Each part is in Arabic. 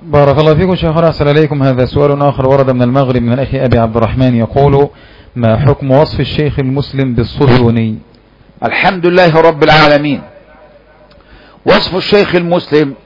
بارك الله فيكم شيخنا، أحسن إليكم. هذا سؤال آخر ورد من المغرب من الأخ أبي عبد الرحمن يقول: ما حكم وصف الشيخ المسلم بالصهيوني؟ الحمد لله رب العالمين. وصف الشيخ المسلم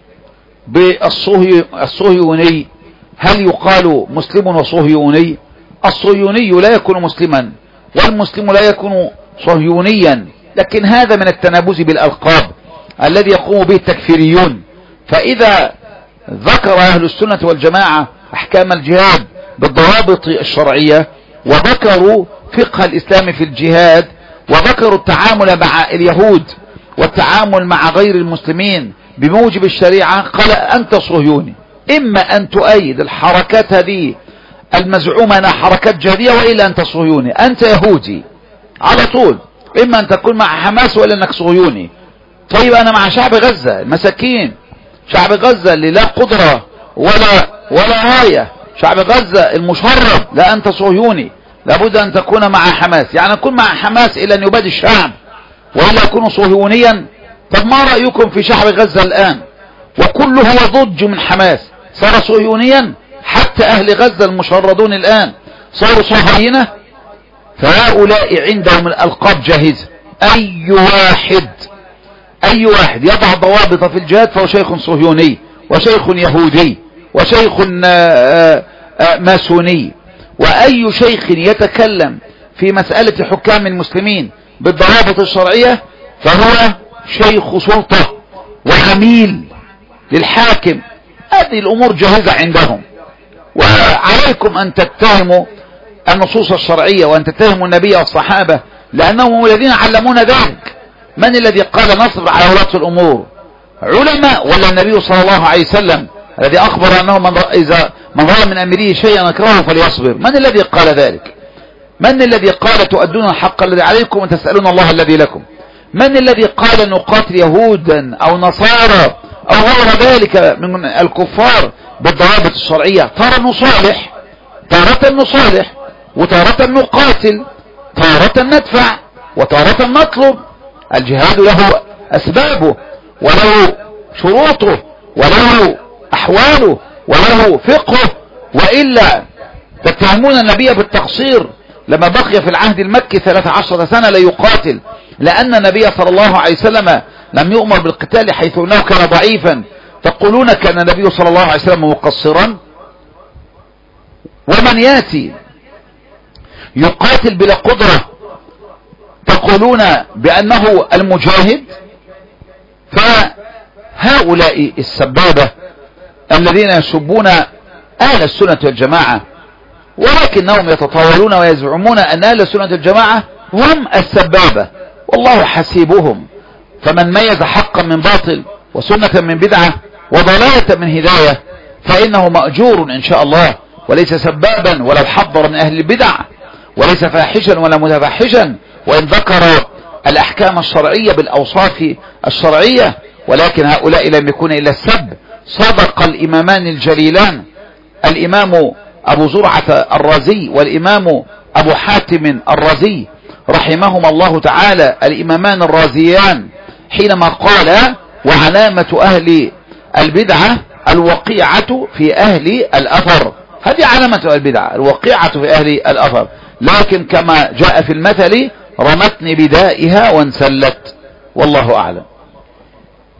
بالصهيوني، هل يقال مسلم وصهيوني؟ الصهيوني لا يكون مسلما والمسلم لا يكون صهيونيا، لكن هذا من التنابز بالألقاب الذي يقوم به التكفيريون. فإذا ذكر أهل السنة والجماعة أحكام الجهاد بالضوابط الشرعية، وذكروا فقه الإسلام في الجهاد، وذكروا التعامل مع اليهود والتعامل مع غير المسلمين بموجب الشريعة، قال أنت صهيوني. إما أن تؤيد الحركات هذه المزعومة أنها حركات جهادية، وإلا أنت صهيوني، أنت يهودي على طول. إما أن تكون مع حماس وإلا أنك صهيوني. طيب أنا مع شعب غزة المساكين، شعب غزة اللي لا قدرة ولا راية، شعب غزة المشرد، لا أنت صهيوني. لابد أن تكون مع حماس، يعني أكون مع حماس إلى أن يباد الشعب وإلا يكون صهيونيا. طب ما رأيكم في شعب غزة الآن؟ وكله هو ضج من حماس، صار صهيونيا. حتى أهل غزة المشردون الآن صاروا صهاينة. فهؤلاء عندهم الألقاب جاهزة. أي واحد يضع ضوابط في الجهاد فهو شيخ صهيوني وشيخ يهودي وشيخ ماسوني. وأي شيخ يتكلم في مسألة حكام المسلمين بالضوابط الشرعية فهو شيخ سلطة وعميل للحاكم. هذه الأمور جاهزة عندهم. وعليكم أن تتهموا النصوص الشرعية وأن تتهموا النبي والصحابة، لأنهم هم الذين علمونا ذلك. من الذي قال نصبر على ولاة الأمور؟ علماء ولا النبي صلى الله عليه وسلم الذي أخبر أنه من رأى من أمره شيئا يكرهه فليصبر؟ من الذي قال ذلك؟ من الذي قال تؤدون الحق الذي عليكم وتسألون الله الذي لكم؟ من الذي قال نقاتل يهودا أو نصارى أو غير ذلك من الكفار بالضوابط الشرعية؟ تارة نصالح وتارة نقاتل، تارة ندفع وتارة نطلب. الجهاد له أسبابه وله شروطه وله أحواله وله فقهه. وإلا تتهمون النبي بالتقصير لما بقي في العهد المكي 13 سنة لا يقاتل، لأن النبي صلى الله عليه وسلم لم يؤمر بالقتال حيث أنه كان ضعيفا. تقولون كان النبي صلى الله عليه وسلم مقصرا؟ ومن ياتي يقاتل بلا قدرة تقولون بأنه المجاهد. فهؤلاء السبابة الذين يسبون أهل السنة والجماعة، ولكنهم يتطاولون ويزعمون أن أهل السنة والجماعة هم السبابة، والله حسيبهم. فمن ميز حقا من باطل وسنة من بدعة وضلالة من هداية فإنه مأجور إن شاء الله، وليس سبابا ولو حضر من أهل البدع، وليس فاحشا ولا متفحشا وإن ذكر الأحكام الشرعية بالأوصاف الشرعية. ولكن هؤلاء لم يكون إلا السب. صدق الإمامان الجليلان، الإمام أبو زرعة الرازي والإمام أبو حاتم الرازي رحمهما الله تعالى، الإمامان الرازيان، حينما قال: وعلامة أهل البدعة الوقيعة في أهل الأثر. هذه علامة البدعة، الوقيعة في أهل الأثر. لكن كما جاء في المثل: رمتني بدائها وانسلت. والله أعلم.